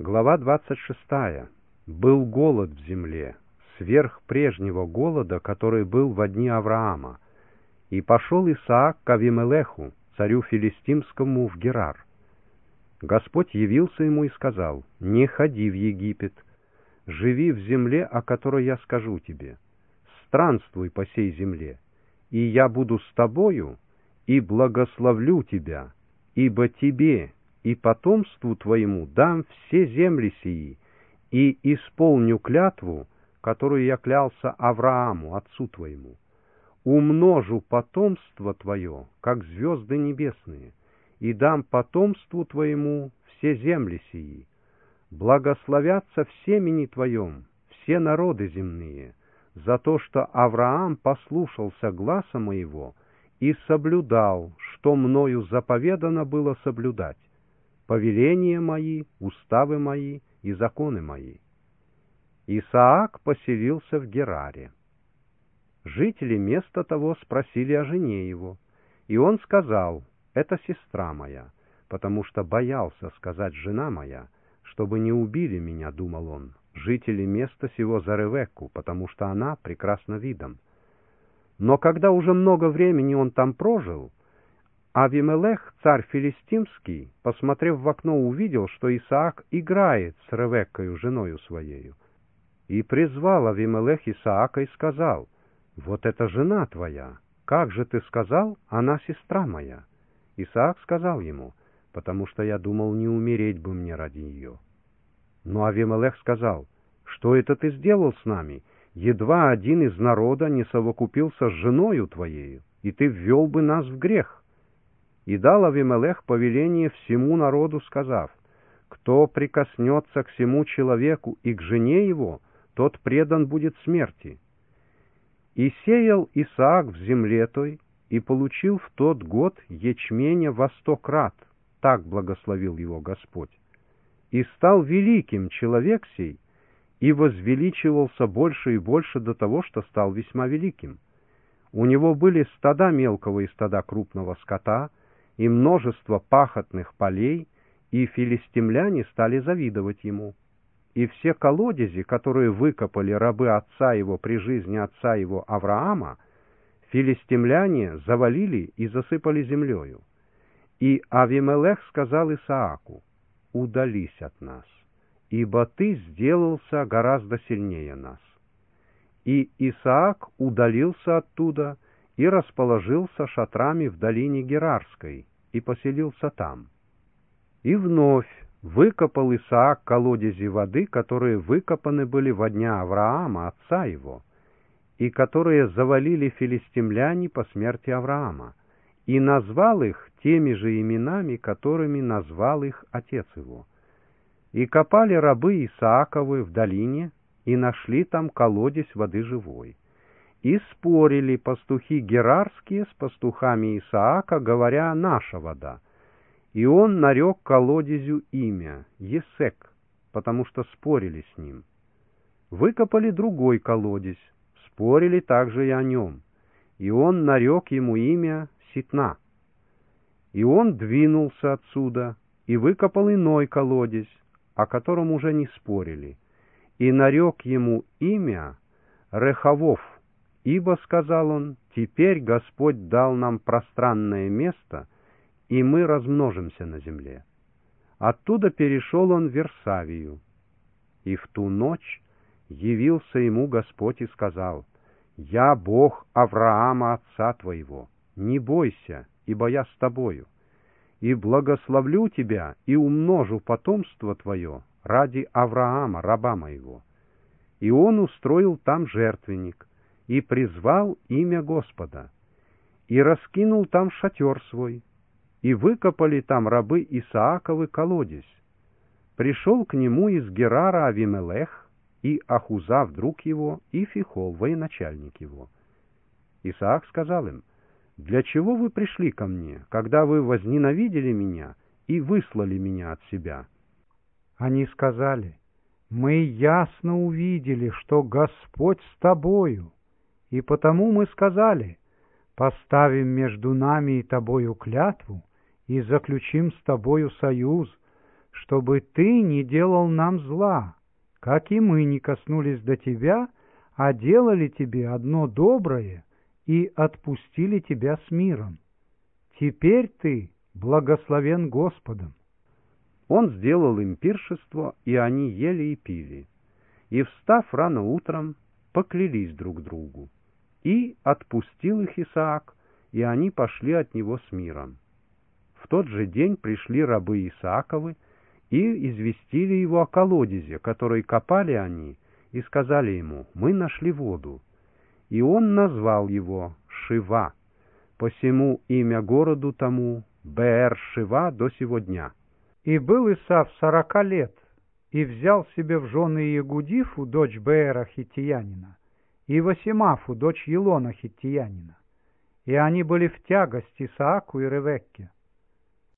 Глава 26. Был голод в земле, сверх прежнего голода, который был во дни Авраама. И пошел Исаак к Авимелеху, царю филистимскому, в Герар. Господь явился ему и сказал: «Не ходи в Египет, живи в земле, о которой я скажу тебе. Странствуй по сей земле, и я буду с тобою, и благословлю тебя, ибо тебе и потомству твоему дам все земли сии, и исполню клятву, которую я клялся Аврааму, отцу твоему. Умножу потомство твое, как звезды небесные, и дам потомству твоему все земли сии. Благословятся в семени твоем все народы земные, за то, что Авраам послушался гласа моего и соблюдал, что мною заповедано было соблюдать, повеления мои, уставы мои и законы мои». Исаак поселился в Гераре. Жители места того спросили о жене его, и он сказал: «Это сестра моя», потому что боялся сказать «жена моя», чтобы не убили меня, думал он, жители места сего за Ревекку, потому что она прекрасна видом. Но когда уже много времени он там прожил, Авимелех, царь филистимский, посмотрев в окно, увидел, что Исаак играет с Ревеккою, женою своею. И призвал Авимелех Исаака и сказал: «Вот это жена твоя. Как же ты сказал, она сестра моя?» Исаак сказал ему: «Потому что я думал, не умереть бы мне ради ее». Но Авимелех сказал: «Что это ты сделал с нами? Едва один из народа не совокупился с женою твоею, и ты ввел бы нас в грех». И дал Авимелех повеление всему народу, сказав: «Кто прикоснется к сему человеку и к жене его, тот предан будет смерти». И сеял Исаак в земле той, и получил в тот год ячменя во 100 крат, так благословил его Господь. И стал великим человек сей, и возвеличивался больше и больше до того, что стал весьма великим. У него были стада мелкого и стада крупного скота, и множество пахотных полей, и филистимляне стали завидовать ему. И все колодези, которые выкопали рабы отца его при жизни отца его Авраама, филистимляне завалили и засыпали землею. И Авимелех сказал Исааку: «Удались от нас, ибо ты сделался гораздо сильнее нас». И Исаак удалился оттуда и расположился шатрами в долине Герарской, и поселился там. И вновь выкопал Исаак колодези воды, которые выкопаны были во дня Авраама, отца его, и которые завалили филистимляне по смерти Авраама, и назвал их теми же именами, которыми назвал их отец его. И копали рабы Исааковы в долине, и нашли там колодезь воды живой. И спорили пастухи герарские с пастухами Исаака, говоря: «Наша вода». И он нарек колодезю имя Есек, потому что спорили с ним. Выкопали другой колодезь, спорили также и о нем, и он нарек ему имя Ситна. И он двинулся отсюда и выкопал иной колодезь, о котором уже не спорили, и нарек ему имя Рехавов, ибо, сказал он, теперь Господь дал нам пространное место, и мы размножимся на земле. Оттуда перешел он в Версавию. И в ту ночь явился ему Господь и сказал: «Я Бог Авраама, отца твоего, не бойся, ибо я с тобою, и благословлю тебя, и умножу потомство твое ради Авраама, раба моего». И он устроил там жертвенник, и призвал имя Господа, и раскинул там шатер свой, и выкопали там рабы Исааковы колодезь. Пришел к нему из Герара Авимелех, и Ахузав, друг его, и Фихол, военачальник его. Исаак сказал им: «Для чего вы пришли ко мне, когда вы возненавидели меня и выслали меня от себя?» Они сказали: «Мы ясно увидели, что Господь с тобою, и потому мы сказали: поставим между нами и тобою клятву, и заключим с тобою союз, чтобы ты не делал нам зла, как и мы не коснулись до тебя, а делали тебе одно доброе и отпустили тебя с миром. Теперь ты благословен Господом». Он сделал им пиршество, и они ели и пили. И, встав рано утром, поклялись друг другу. И отпустил их Исаак, и они пошли от него с миром. В тот же день пришли рабы Исааковы и известили его о колодезе, который копали они, и сказали ему: «Мы нашли воду». И он назвал его Шива, посему имя городу тому Беэр-Шива до сего дня. И был Исав 40 лет, и взял себе в жены Егудифу, дочь Беэра хиттиянина, и Васимафу, дочь Елона хиттиянина. И они были в тягость Исааку и Ревекке.